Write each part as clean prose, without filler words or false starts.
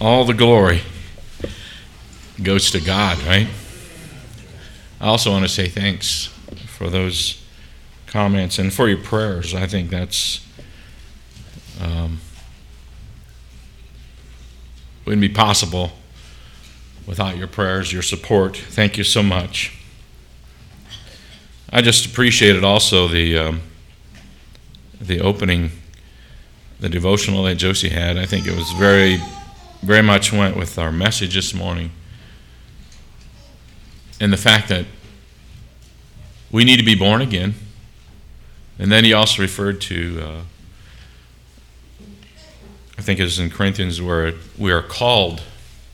all the glory goes to God, right? I also want to say thanks for those comments and for your prayers. I think that's wouldn't be possible without your prayers, your support. Thank you so much. I just appreciated also the opening, the devotional that Josie had. I think it was very, very much went with our message this morning. And the fact that we need to be born again. And then he also referred to, I think it was in Corinthians, where we are called.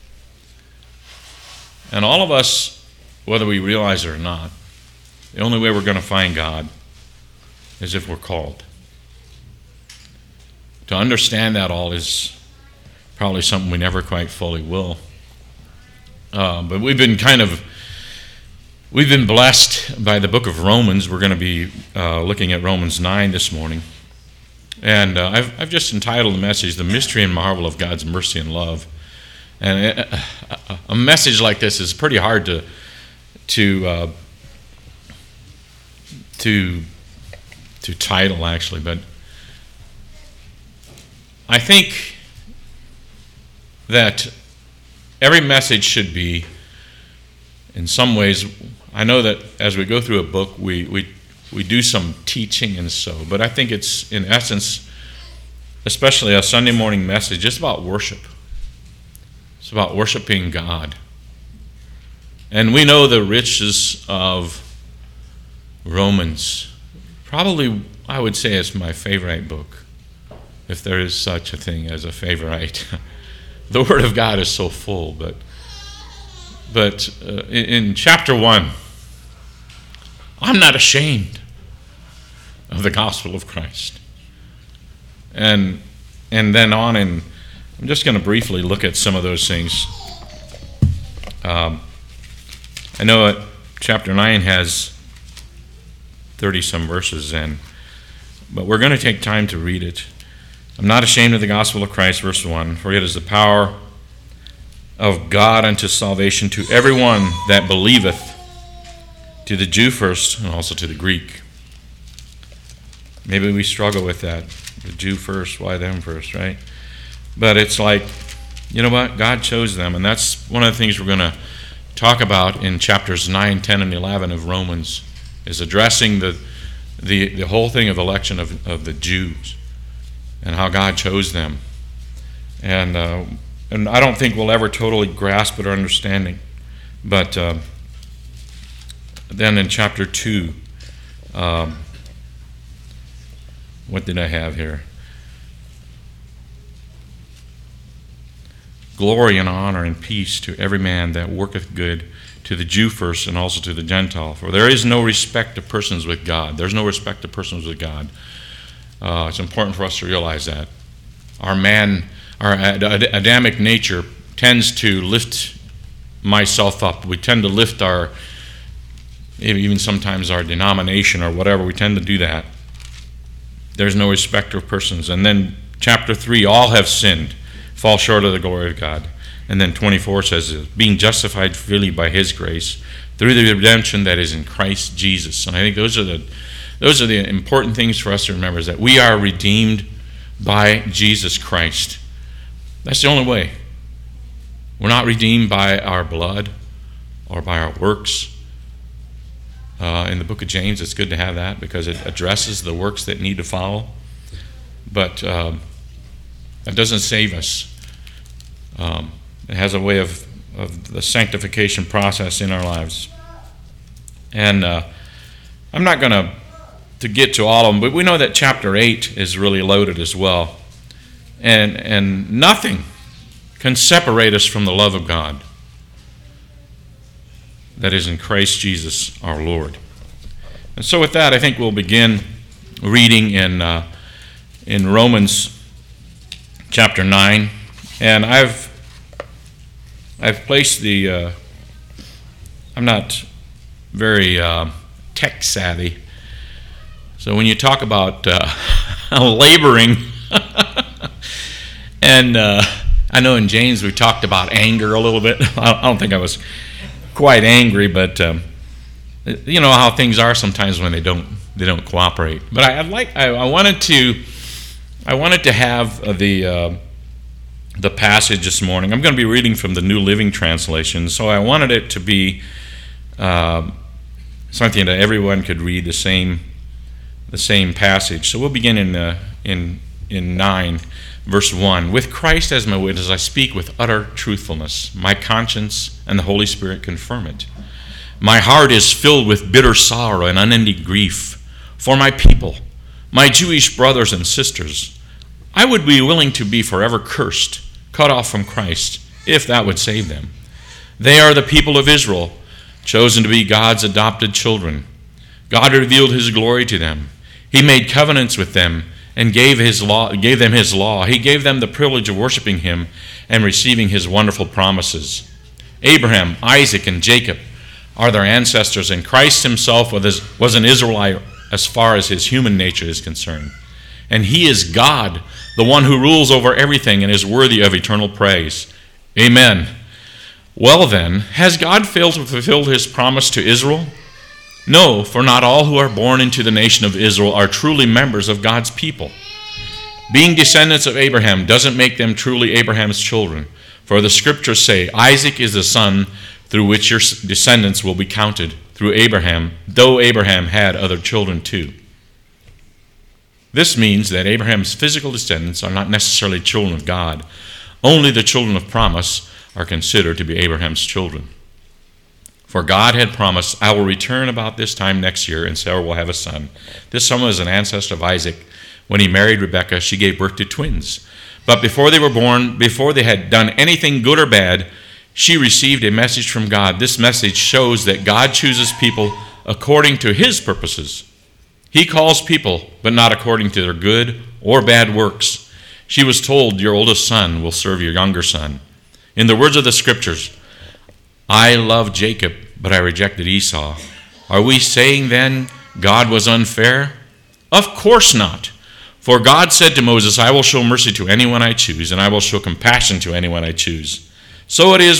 And all of us, whether we realize it or not, the only way we're going to find God is if we're called. To understand that all is probably something we never quite fully will. But we've been blessed by the book of Romans. We're going to be looking at Romans 9 this morning. And I've just entitled the message, The Mystery and Marvel of God's Mercy and Love. And a message like this is pretty hard to title, actually. But I think that every message should be, in some ways, I know that as we go through a book, we do some teaching and so, but I think it's, in essence, especially a Sunday morning message, just about worship. It's about worshiping God. And we know the riches of Romans. Probably, I would say it's my favorite book, if there is such a thing as a favorite. The Word of God is so full, but in chapter 1, I'm not ashamed of the gospel of Christ. And then on, and I'm just going to briefly look at some of those things. I know that chapter 9 has 30-some verses, but we're going to take time to read it. I'm not ashamed of the gospel of Christ, verse 1, for it is the power of God unto salvation to everyone that believeth, to the Jew first, and also to the Greek. Maybe we struggle with that. The Jew first, why them first, right? But it's like, you know what? God chose them, and that's one of the things we're going to talk about in chapters 9, 10, and 11 of Romans, is addressing the whole thing of election of the Jews and how God chose them. And I don't think we'll ever totally grasp it or understanding. But then in chapter 2, what did I have here? Glory and honor and peace to every man that worketh good, to the Jew first and also to the Gentile. For there is no respect of persons with God. There's no respect of persons with God. It's important for us to realize that. Our Adamic nature tends to lift myself up. We tend to lift our, even sometimes our denomination or whatever, we tend to do that. There's no respect of persons. And then chapter 3, all have sinned, fall short of the glory of God. And then 24 says, being justified freely by his grace through the redemption that is in Christ Jesus. And I think those are the important things for us to remember, is that we are redeemed by Jesus Christ. That's the only way. We're not redeemed by our blood or by our works. In the book of James, it's good to have that because it addresses the works that need to follow. But that doesn't save us. It has a way of the sanctification process in our lives. And I'm not going to get to all of them, but we know that chapter 8 is really loaded as well. And nothing can separate us from the love of God that is in Christ Jesus our Lord. And so with that, I think we'll begin reading in Romans chapter 9. And I've placed the, I'm not very tech savvy. So when you talk about laboring and I know in James we talked about anger a little bit. I don't think I was quite angry, but you know how things are sometimes when they don't cooperate. But I wanted to have the passage this morning. I'm going to be reading from the New Living Translation, so I wanted it to be something that everyone could read the same passage. So we'll begin in 9, verse 1. With Christ as my witness, I speak with utter truthfulness. My conscience and the Holy Spirit confirm it. My heart is filled with bitter sorrow and unending grief for my people, my Jewish brothers and sisters. I would be willing to be forever cursed, cut off from Christ, if that would save them. They are the people of Israel, chosen to be God's adopted children. God revealed his glory to them. He made covenants with them and gave them his law. He gave them the privilege of worshiping him and receiving his wonderful promises. Abraham, Isaac, and Jacob are their ancestors, and Christ himself was an Israelite as far as his human nature is concerned. And he is God, the one who rules over everything and is worthy of eternal praise. Amen. Well then, has God failed to fulfill his promise to Israel? No, for not all who are born into the nation of Israel are truly members of God's people. Being descendants of Abraham doesn't make them truly Abraham's children. For the scriptures say, Isaac is the son through which your descendants will be counted, through Abraham, though Abraham had other children too. This means that Abraham's physical descendants are not necessarily children of God. Only the children of promise are considered to be Abraham's children. For God had promised, I will return about this time next year, and Sarah will have a son. This son was an ancestor of Isaac. When he married Rebekah, she gave birth to twins. But before they were born, before they had done anything good or bad, she received a message from God. This message shows that God chooses people according to his purposes. He calls people, but not according to their good or bad works. She was told, your oldest son will serve your younger son. In the words of the scriptures, I loved Jacob, but I rejected Esau. Are we saying then God was unfair? Of course not. For God said to Moses, I will show mercy to anyone I choose, and I will show compassion to anyone I choose. So it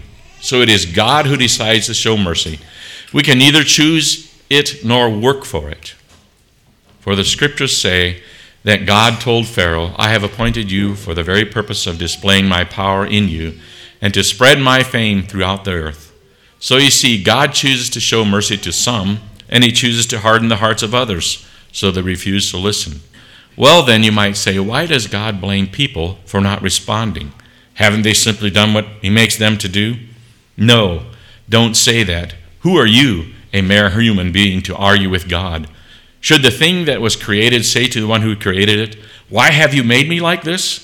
is God who decides to show mercy. We can neither choose it nor work for it. For the scriptures say that God told Pharaoh, I have appointed you for the very purpose of displaying my power in you and to spread my fame throughout the earth. So you see, God chooses to show mercy to some, and he chooses to harden the hearts of others, so they refuse to listen. Well, then you might say, why does God blame people for not responding? Haven't they simply done what he makes them to do? No, don't say that. Who are you, a mere human being, to argue with God? Should the thing that was created say to the one who created it, why have you made me like this?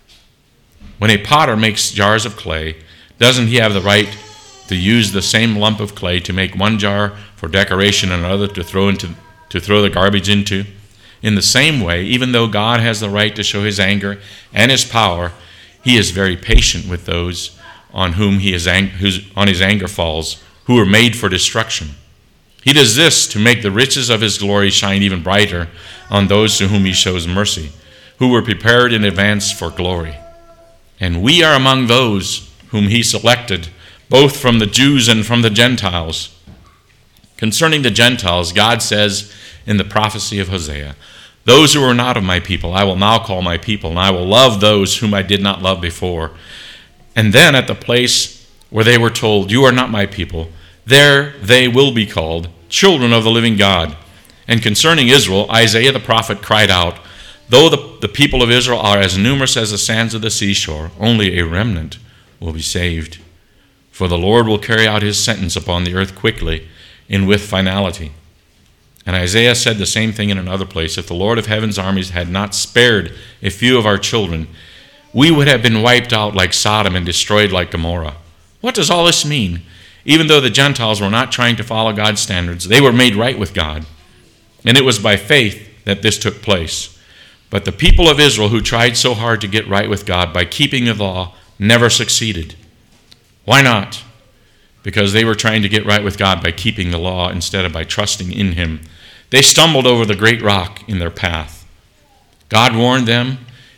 When a potter makes jars of clay, doesn't he have the right to use the same lump of clay to make one jar for decoration and another to throw the garbage into? In the same way, even though God has the right to show his anger and his power, he is very patient with those on whom his anger falls, who are made for destruction. He does this to make the riches of his glory shine even brighter on those to whom he shows mercy, who were prepared in advance for glory. And we are among those whom he selected, both from the Jews and from the Gentiles. Concerning the Gentiles, God says in the prophecy of Hosea, those who are not of my people, I will now call my people, and I will love those whom I did not love before. And then at the place where they were told, you are not my people, there they will be called children of the living God. And concerning Israel, Isaiah the prophet cried out, though the people of Israel are as numerous as the sands of the seashore, only a remnant will be saved. For the Lord will carry out his sentence upon the earth quickly and with finality. And Isaiah said the same thing in another place. If the Lord of heaven's armies had not spared a few of our children, we would have been wiped out like Sodom and destroyed like Gomorrah. What does all this mean? Even though the Gentiles were not trying to follow God's standards, they were made right with God. And it was by faith that this took place. But the people of Israel who tried so hard to get right with God by keeping the law never succeeded. Why not? Because they were trying to get right with God by keeping the law instead of by trusting in him. They stumbled over the great rock in their path. God warned them,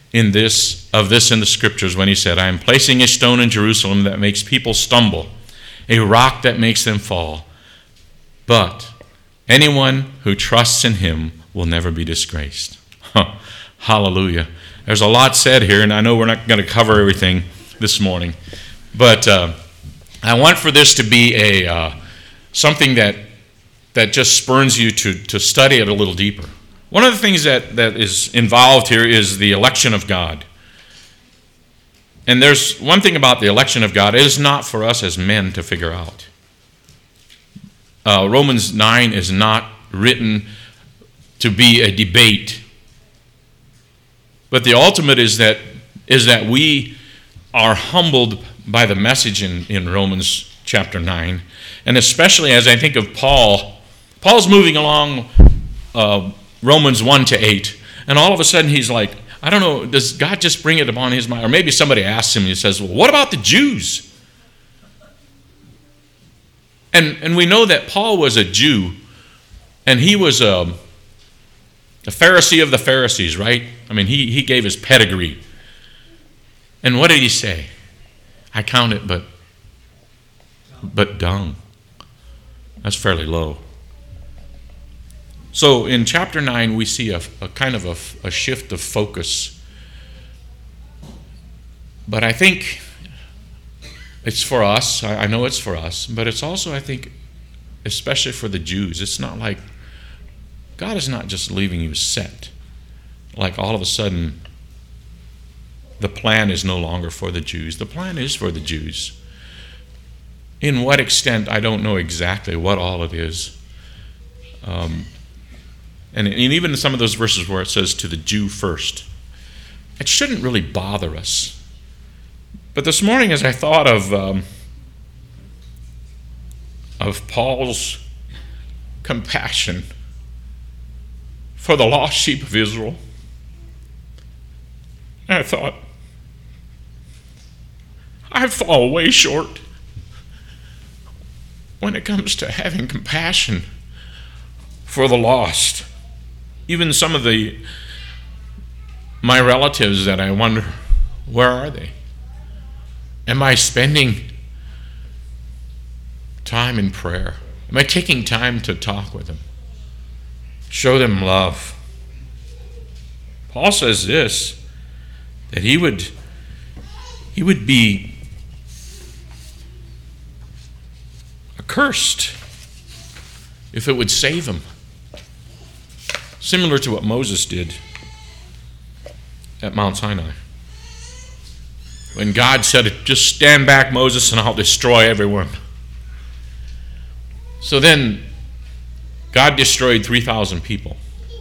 in this in the scriptures when he said, I am placing a stone in Jerusalem that makes people stumble, a rock that makes them fall. But anyone who trusts in him will never be disgraced. Hallelujah. There's a lot said here, and I know we're not going to cover everything this morning. But I want for this to be a something that just spurns you to study it a little deeper. One of the things that is involved here is the election of God. And there's one thing about the election of God. It is not for us as men to figure out. Romans 9 is not written to be a debate. But the ultimate is that we are humbled by the message in Romans chapter 9. And especially as I think of Paul. Paul's moving along Romans 1 to 8. And all of a sudden he's like, I don't know, does God just bring it upon his mind? Or maybe somebody asks him and he says, well, what about the Jews? And we know that Paul was a Jew, and he was a Pharisee of the Pharisees, right? I mean, he gave his pedigree. And what did he say? I count it but dung. That's fairly low. So in chapter 9, we see a kind of a shift of focus. But I think it's for us. I know it's for us. But it's also, I think, especially for the Jews. It's not like God is not just leaving you set. Like all of a sudden, the plan is no longer for the Jews. The plan is for the Jews. In what extent, I don't know exactly what all it is. And even in some of those verses where it says to the Jew first, it shouldn't really bother us. But this morning, as I thought of Paul's compassion for the lost sheep of Israel, I thought, I fall way short when it comes to having compassion for the lost. Even some of my relatives that I wonder, where are they? Am I spending time in prayer? Am I taking time to talk with them? Show them love. Paul says this, that he would be accursed if it would save him. Similar to what Moses did at Mount Sinai. When God said, just stand back, Moses, and I'll destroy everyone. So then, God destroyed 3,000 people.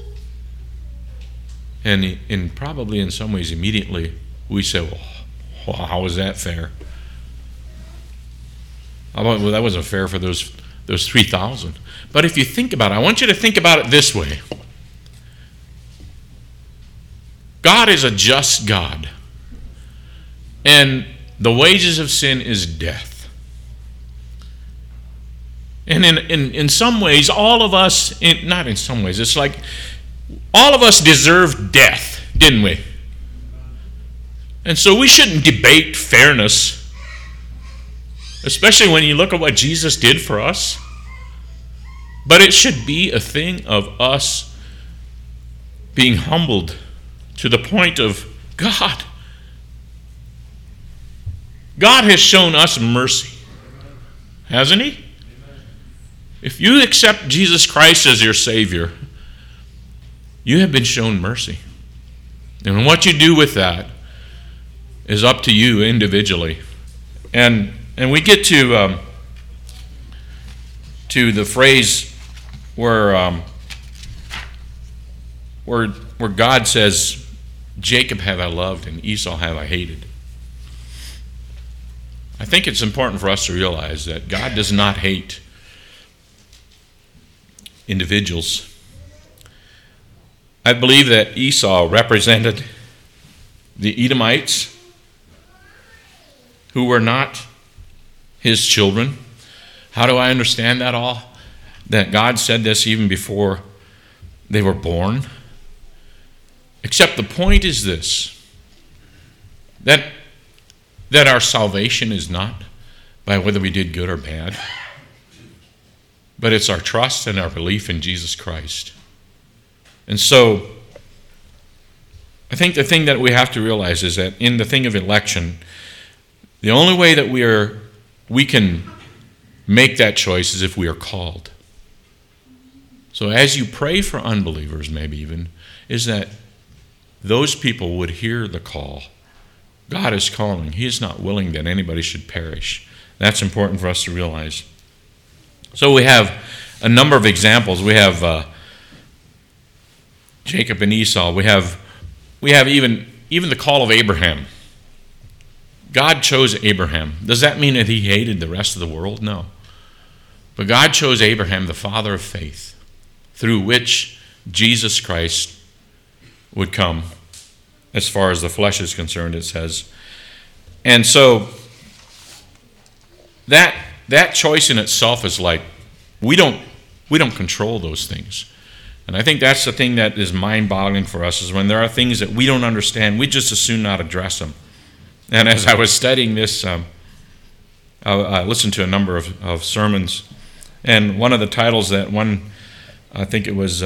And probably in some ways immediately, we say, well, how is that fair? Well, that wasn't fair for those 3,000. But if you think about it, I want you to think about it this way. God is a just God. And the wages of sin is death. And in some ways, all of us, not in some ways, it's like all of us deserve death, didn't we? And so we shouldn't debate fairness, especially when you look at what Jesus did for us. But it should be a thing of us being humbled to the point of God. God has shown us mercy, hasn't he? If you accept Jesus Christ as your Savior, you have been shown mercy. And what you do with that is up to you individually. And we get to the phrase where God says, Jacob have I loved and Esau have I hated. I think it's important for us to realize that God does not hate individuals. I believe that Esau represented the Edomites who were not his children. How do I understand that all? That God said this even before they were born. Except the point is this, that our salvation is not by whether we did good or bad, but it's our trust and our belief in Jesus Christ. And so I think the thing that we have to realize is that in the thing of election, the only way that we can make that choice is if we are called. So as you pray for unbelievers, maybe even, is that those people would hear the call. God is calling. He is not willing that anybody should perish. That's important for us to realize. So we have a number of examples. We have Jacob and Esau. We have even the call of Abraham. God chose Abraham. Does that mean that he hated the rest of the world? No. But God chose Abraham, the father of faith, through which Jesus Christ would come, as far as the flesh is concerned, it says. And so that choice in itself is like, we don't control those things. And I think that's the thing that is mind-boggling for us, is when there are things that we don't understand, we just as soon not address them. And as I was studying this, I listened to a number of sermons, and one of the titles that one, I think it was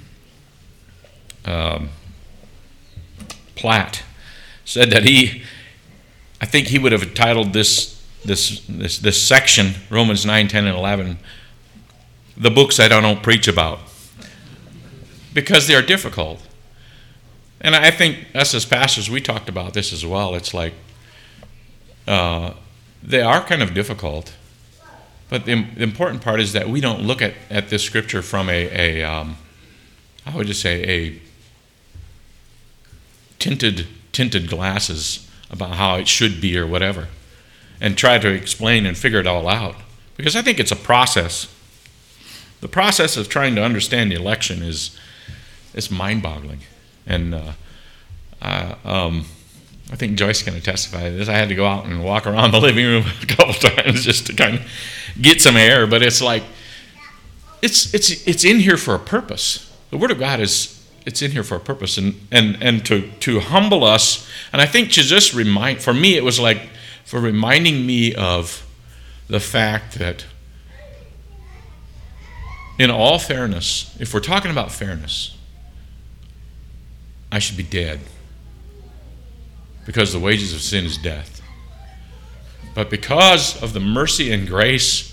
Platt, said that I think he would have titled this section, Romans 9, 10, and 11, "The Books I Don't Preach About," because they are difficult. And I think us as pastors, we talked about this as well. It's like they are kind of difficult. But the important part is that we don't look at this scripture from a tinted glasses about how it should be or whatever, and try to explain and figure it all out. Because I think it's a process. The process of trying to understand the election is mind-boggling. And I think Joyce can testify to this. I had to go out and walk around the living room a couple times just to kind of get some air. But it's like, it's in here for a purpose. The Word of God it's in here for a purpose, and to humble us. And I think to just remind, for me, it was like for reminding me of the fact that, in all fairness, if we're talking about fairness, I should be dead, because the wages of sin is death. But because of the mercy and grace,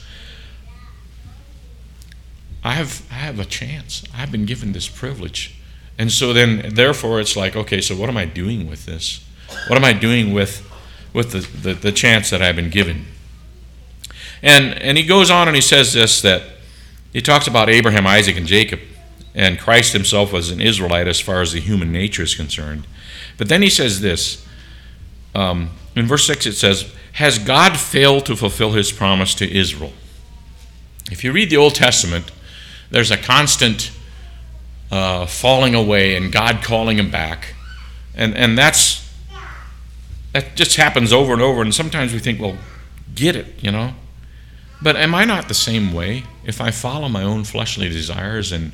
I have a chance. I've been given this privilege. And so then, therefore, it's like, okay, so what am I doing with this? What am I doing with the chance that I've been given? And he goes on and he says this, that he talks about Abraham, Isaac, and Jacob, and Christ himself was an Israelite as far as the human nature is concerned. But then he says this, in verse 6 it says, "Has God failed to fulfill his promise to Israel?" If you read the Old Testament, there's a constant falling away and God calling him back. And that just happens over and over. And sometimes we think, well, get it, But am I not the same way? If I follow my own fleshly desires and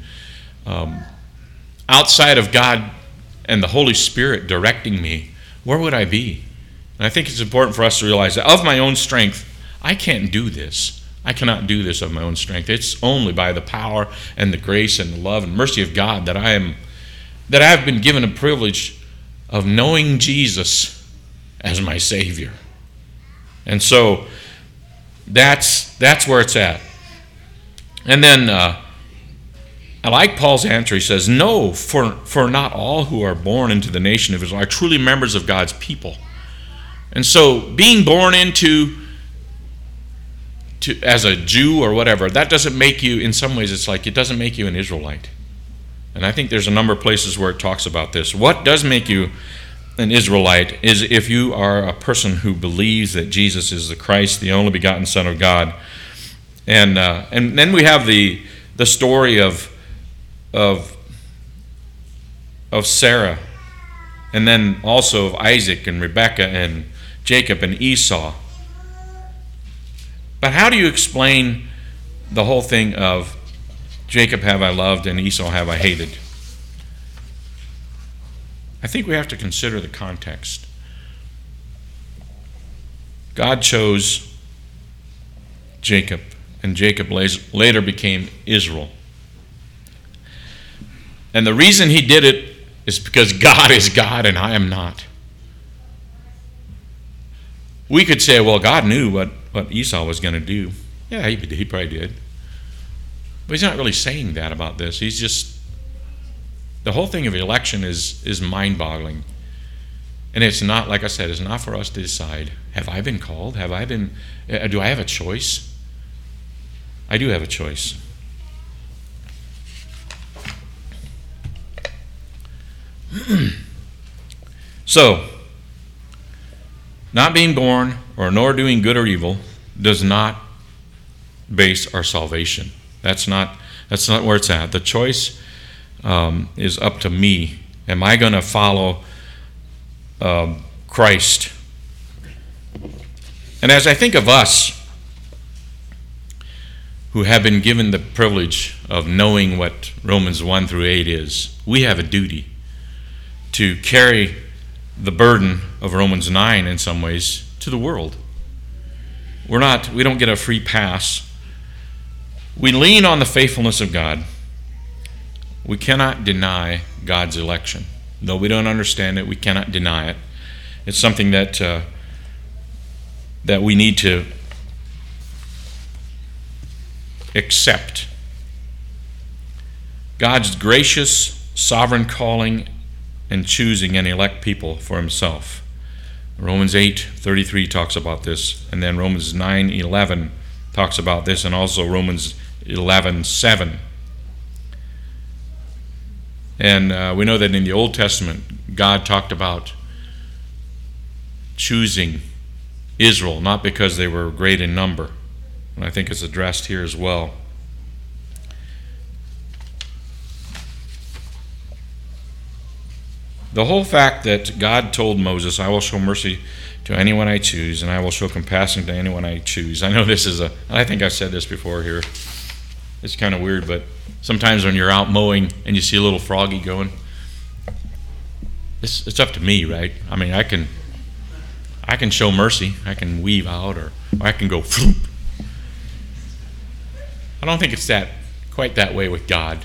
outside of God and the Holy Spirit directing me, where would I be? And I think it's important for us to realize that of my own strength, I can't do this. I cannot do this of my own strength. It's only by the power and the grace and the love and mercy of God that I have been given a privilege of knowing Jesus as my Savior. And so that's where it's at. And then I like Paul's answer. He says, "No, for not all who are born into the nation of Israel are truly members of God's people." And so being born into as a Jew or whatever, that doesn't make you, in some ways, it's like it doesn't make you an Israelite. And I think there's a number of places where it talks about this. What does make you an Israelite is if you are a person who believes that Jesus is the Christ, the only begotten Son of God. And then we have the story of Sarah, and then also of Isaac and Rebekah and Jacob and Esau. But how do you explain the whole thing of Jacob have I loved and Esau have I hated? I think we have to consider the context. God chose Jacob, and Jacob later became Israel. And the reason he did it is because God is God and I am not. We could say, well, God knew what Esau was going to do. Yeah, he probably did. But he's not really saying that about this. He's just, the whole thing of election is mind-boggling. And it's not, like I said, it's not for us to decide, have I been called? Do I have a choice? I do have a choice. So, not being born or nor doing good or evil does not base our salvation. That's not where it's at. The choice is up to me. Am I going to follow Christ? And as I think of us who have been given the privilege of knowing what Romans 1 through 8 is, we have a duty to carry the burden of Romans 9 in some ways to the world. We don't get a free pass. We lean on the faithfulness of God. We cannot deny God's election. Though we don't understand it, we cannot deny it. It's something that we need to accept. God's gracious, sovereign calling and choosing and elect people for himself. Romans 8:33 talks about this, and then Romans 9:11 talks about this, and also Romans 11:7. And we know that in the Old Testament, God talked about choosing Israel, not because they were great in number. And I think it's addressed here as well. The whole fact that God told Moses, I will show mercy to anyone I choose, and I will show compassion to anyone I choose. I know this is I think I've said this before here. It's kind of weird, but sometimes when you're out mowing and you see a little froggy going, it's up to me, right? I mean, I can show mercy. I can weave out, or I can go floop. I don't think it's quite that way with God.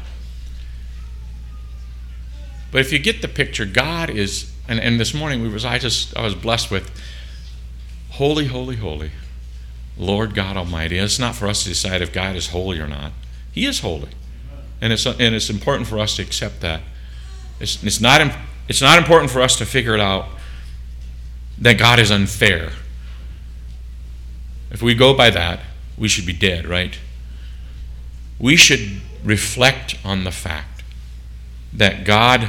But if you get the picture, God is, and this morning I was blessed with, holy, holy, holy, Lord God Almighty. And it's not for us to decide if God is holy or not. He is holy, and it's important for us to accept that. It's not important for us to figure it out that God is unfair. If we go by that, we should be dead, right? We should reflect on the fact that God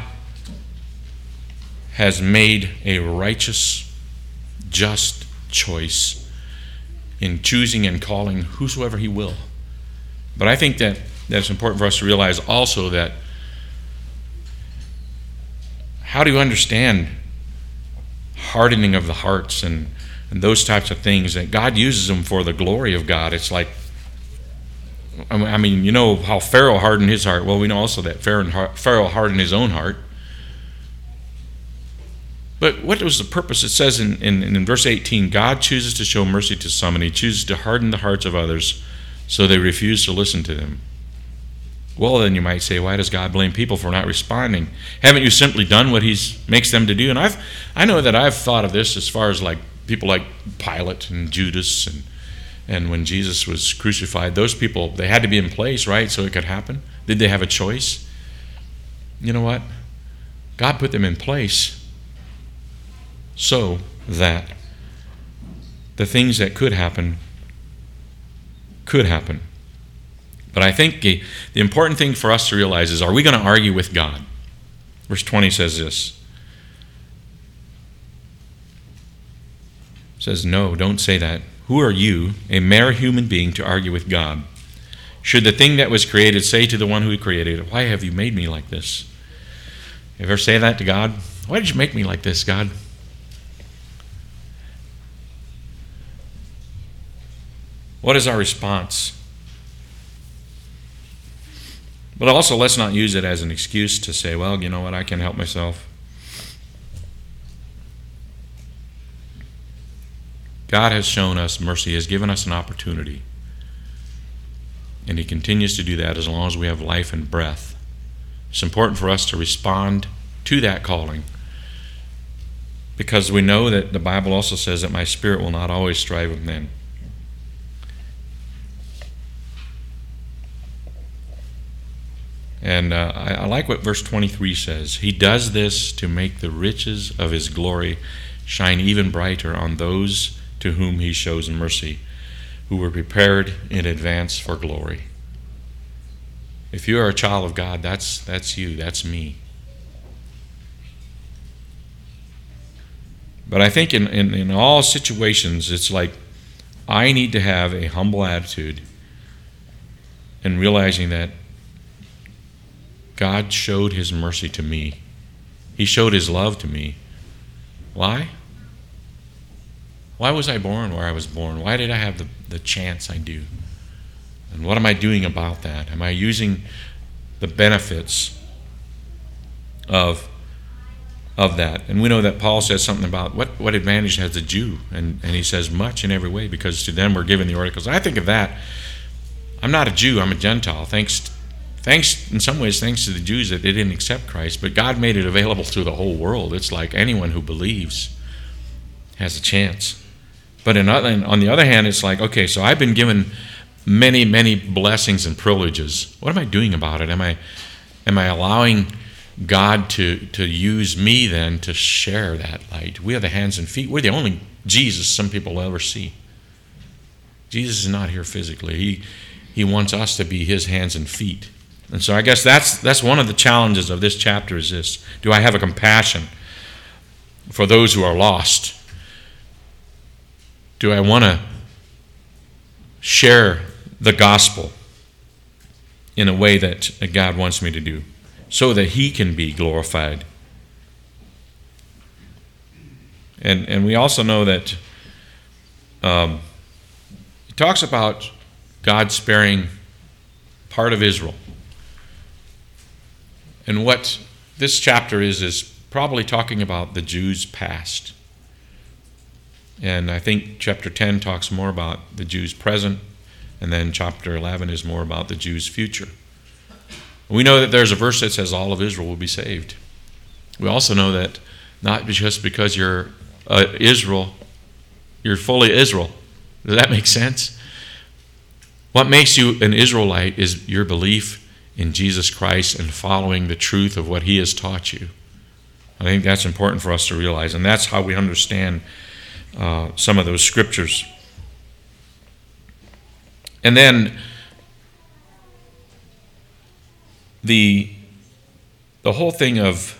has made a righteous, just choice in choosing and calling whosoever he will. But I think that it's important for us to realize also that how do you understand hardening of the hearts and those types of things, that God uses them for the glory of God. It's like, I mean, you know how Pharaoh hardened his heart. Well, we know also that Pharaoh hardened his own heart. But what was the purpose? It says in verse 18, God chooses to show mercy to some, and he chooses to harden the hearts of others, so they refuse to listen to them. Well, then you might say, why does God blame people for not responding? Haven't you simply done what he makes them to do? And I know that I've thought of this as far as like people like Pilate and Judas, and when Jesus was crucified, those people, they had to be in place, right, so it could happen. Did they have a choice? You know what? God put them in place so that the things that could happen. But I think the important thing for us to realize is, are we going to argue with God? Verse 20 says this. It says, no, don't say that. Who are you, a mere human being, to argue with God? Should the thing that was created say to the one who created it, why have you made me like this? You ever say that to God? Why did you make me like this, God? What is our response? But also, let's not use it as an excuse to say, well, you know what, I can help myself. God has shown us mercy, has given us an opportunity. And he continues to do that as long as we have life and breath. It's important for us to respond to that calling, because we know that the Bible also says that my spirit will not always strive with men. And I like what verse 23 says. He does this to make the riches of his glory shine even brighter on those to whom he shows mercy, who were prepared in advance for glory. If you are a child of God, that's you, that's me. But I think in all situations, it's like I need to have a humble attitude and realizing that God showed his mercy to me. He showed his love to me. Why? Why was I born where I was born? Why did I have the chance I do? And what am I doing about that? Am I using the benefits of that? And we know that Paul says something about what advantage has the Jew? And he says much in every way, because to them were given the oracles. I think of that. I'm not a Jew, I'm a Gentile. Thanks in some ways, thanks to the Jews that they didn't accept Christ, but God made it available to the whole world. It's like anyone who believes has a chance. But on the other hand, it's like, okay, so I've been given many, many blessings and privileges. What am I doing about it? Am I allowing God to use me then to share that light? We are the hands and feet. We're the only Jesus some people will ever see. Jesus is not here physically. He wants us to be his hands and feet. And so I guess that's one of the challenges of this chapter is this. Do I have a compassion for those who are lost? Do I want to share the gospel in a way that God wants me to do so that he can be glorified? And we also know that he talks about God sparing part of Israel. And what this chapter is probably talking about the Jews' past. And I think chapter 10 talks more about the Jews' present, and then chapter 11 is more about the Jews' future. We know that there's a verse that says all of Israel will be saved. We also know that not just because you're Israel, you're fully Israel. Does that make sense? What makes you an Israelite is your belief in Jesus Christ and following the truth of what he has taught you. I think that's important for us to realize, and that's how we understand some of those scriptures. And then the whole thing of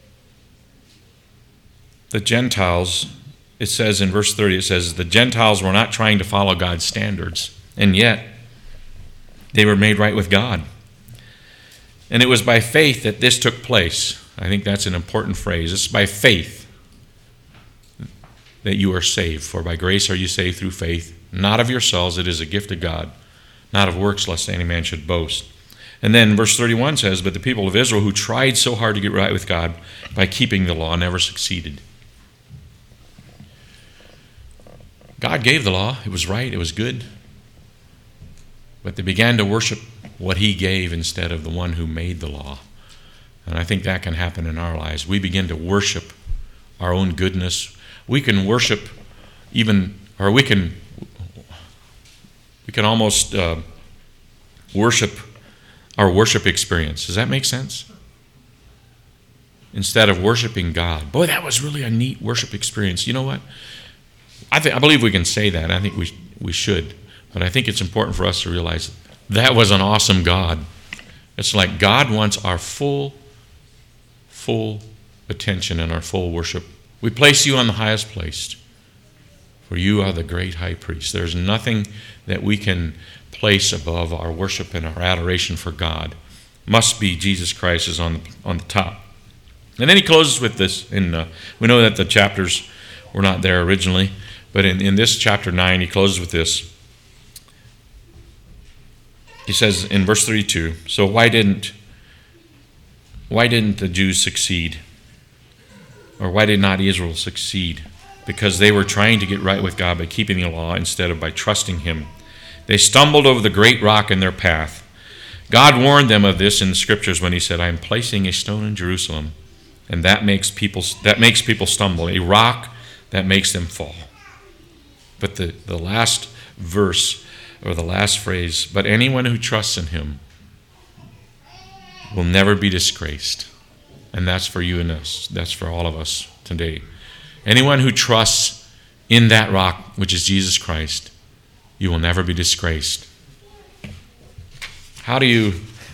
the Gentiles, it says in verse 30, it says, the Gentiles were not trying to follow God's standards, and yet they were made right with God. And it was by faith that this took place. I think that's an important phrase. It's by faith that you are saved. For by grace are you saved through faith, not of yourselves, it is a gift of God, not of works, lest any man should boast. And then verse 31 says, but the people of Israel who tried so hard to get right with God by keeping the law never succeeded. God gave the law. It was right. It was good. But they began to worship what he gave instead of the one who made the law. And I think that can happen in our lives. We begin to worship our own goodness. We can worship even, or we can almost worship our worship experience. Does that make sense? Instead of worshiping God. Boy, that was really a neat worship experience. You know what? I believe we can say that. I think we should. But I think it's important for us to realize that was an awesome God. It's like God wants our full attention and our full worship. We place you on the highest place, for you are the great high priest. There's nothing that we can place above our worship and our adoration for God. Must be Jesus Christ is on the top. And then he closes with this. We know that the chapters were not there originally, but in this chapter 9, he closes with this. He says in verse 32, so why didn't the Jews succeed? Or why did not Israel succeed? because they were trying to get right with God by keeping the law instead of by trusting him. They stumbled over the great rock in their path. God warned them of this in the scriptures when he said, I am placing a stone in Jerusalem, and that makes people stumble, a rock that makes them fall. But the last verse, or the last phrase, but anyone who trusts in him will never be disgraced. And that's for you and us. That's for all of us today. Anyone who trusts in that rock, which is Jesus Christ, you will never be disgraced. How do you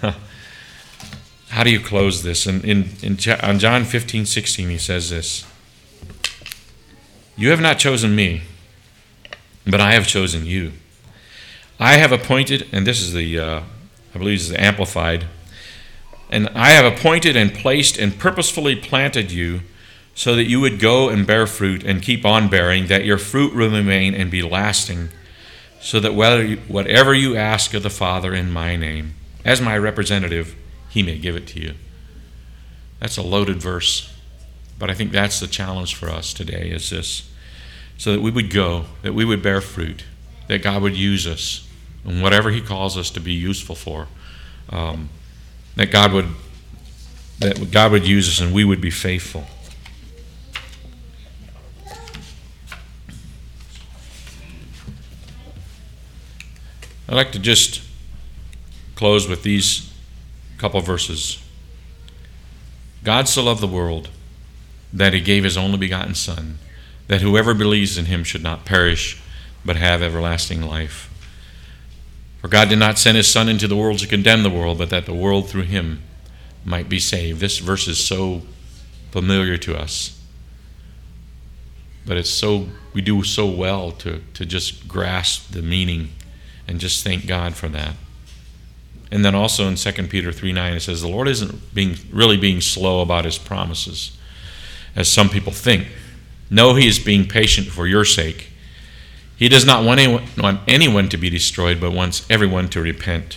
close this? On John 15:16, he says this: You have not chosen me, but I have chosen you. I have appointed, and this is I believe this is the Amplified, and I have appointed and placed and purposefully planted you so that you would go and bear fruit and keep on bearing, that your fruit will remain and be lasting, so that whatever you ask of the Father in my name, as my representative, he may give it to you. That's a loaded verse, but I think that's the challenge for us today, is this: so that we would go, that we would bear fruit, that God would use us in whatever he calls us to be useful for, that God would use us and we would be faithful. I'd like to just close with these couple verses. God so loved the world that he gave his only begotten Son, that whoever believes in him should not perish, but have everlasting life. For God did not send his Son into the world to condemn the world, but that the world through him might be saved. This verse is so familiar to us, but we do so well to just grasp the meaning and just thank God for that. And then also in 2 Peter 3:9, it says, the Lord isn't being slow about his promises, as some people think. No, he is being patient for your sake. He does not want anyone to be destroyed, but wants everyone to repent.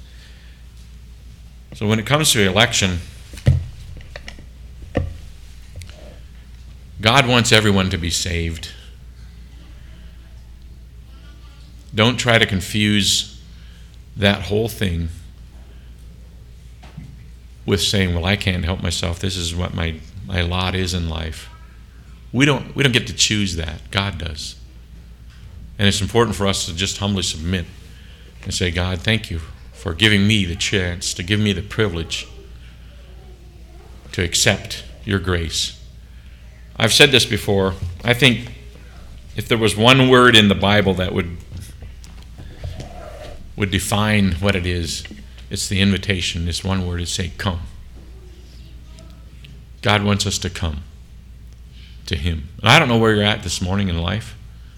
So when it comes to election, God wants everyone to be saved. Don't try to confuse that whole thing with saying, well, I can't help myself. This is what my lot is in life. We don't get to choose that. God does. And it's important for us to just humbly submit and say, God, thank you for giving me the chance, to give me the privilege to accept your grace. I've said this before. I think if there was one word in the Bible that would define what it is, it's the invitation. It's one word. It's say, come. God wants us to come to him. And I don't know where you're at this morning in life,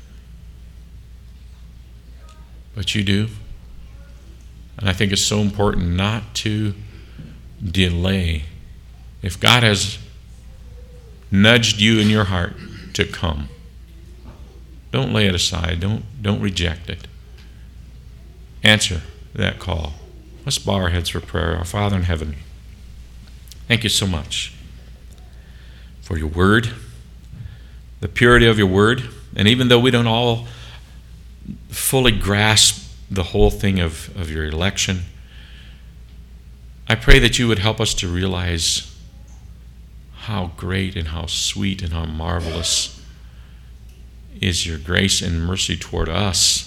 but you do. And I think it's so important not to delay. If God has nudged you in your heart to come, don't lay it aside. Don't reject it. Answer that call. Let's bow our heads for prayer. Our Father in heaven, thank you so much for your word, the purity of your word. And even though we don't all fully grasp the whole thing of your election, I pray that you would help us to realize how great and how sweet and how marvelous is your grace and mercy toward us,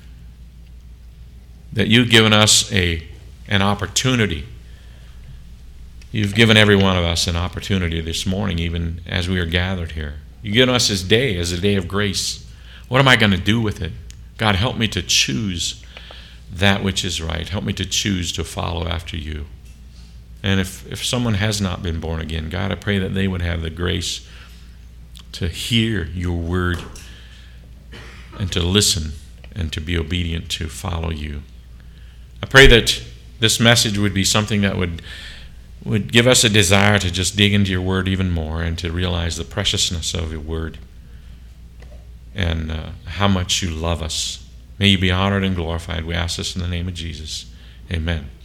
that you've given us an opportunity. You've given every one of us an opportunity this morning, even as we are gathered here. You've given us this day as a day of grace. What am I going to do with it? God, help me to choose that which is right. Help me to choose to follow after you. And if someone has not been born again, God, I pray that they would have the grace to hear your word and to listen and to be obedient to follow you. I pray that this message would be something that would give us a desire to just dig into your word even more and to realize the preciousness of your word and how much you love us. May you be honored and glorified. We ask this in the name of Jesus. Amen.